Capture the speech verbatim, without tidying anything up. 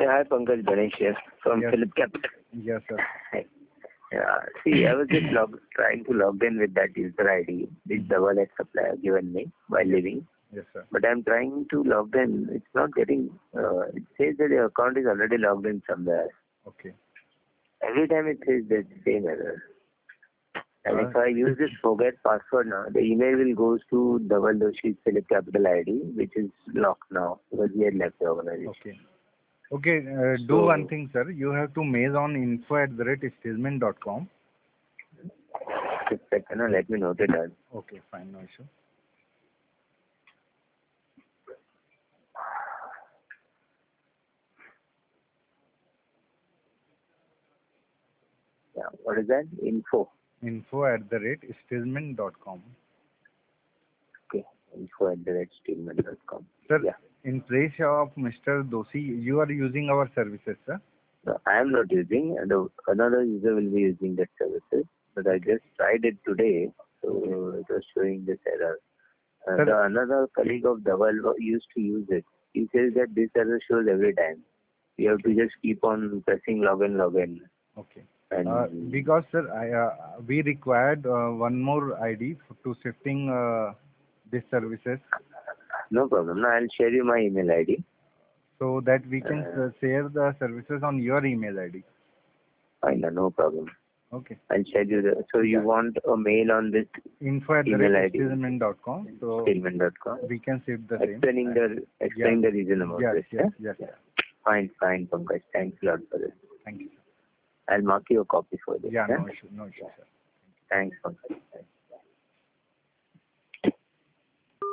Yeah, hi, Pankaj, Ganesh here from Yes. Philip Capital. Yes, sir. Hi. Yeah, see, I was just log, trying to log in with that user I D, which the wallet supplier given me while Yes. leaving. Yes, sir. But I'm trying to log in. It's not getting. Uh, it says that your account is already logged in somewhere. Okay. Every time it says that same error. And Uh, if I use this forget password now, the email will go to double Doshi Philip Capital I D, which is locked now because we had left the organization. okay. Okay. Uh, do one So, thing, sir. You have to mail on info at the rate statement dot com. just a second, uh, let me note it down. Okay. Fine. No issue. Yeah, what is that? Info. Info at the rate statement dot com. Okay. Info at the red statement dot com. Sir, Yeah. in place of Mister Doshi, you are using our services, sir. No, I am not using, and the- another user will be using that services. But I just tried it today, so it was showing this error. Uh, Sir, the another colleague of Dhaval used to use it. He says that this error shows every time. You have to just keep on pressing login, login, okay. Uh, and because sir, I, uh, we required uh, one more I D f- to shifting uh, these services no problem. Now I'll share you my email I D. so that we can Uh, uh, share the services on your email I D. fine, no problem. Okay. I'll share you the. So you Yeah. want a mail on this Info at the email rate I D, statement dot com. So statement dot com, we can save the same. explaining Uh, the yeah. explaining the reason about Yes. this. Yes. Yeah? Yes. Yeah. Fine, fine, Pankaj. Thanks a lot for this. Thank you. I'll mark you a copy for this. Yeah. Yeah? No issue. No issue, sir. Thanks, Pankaj.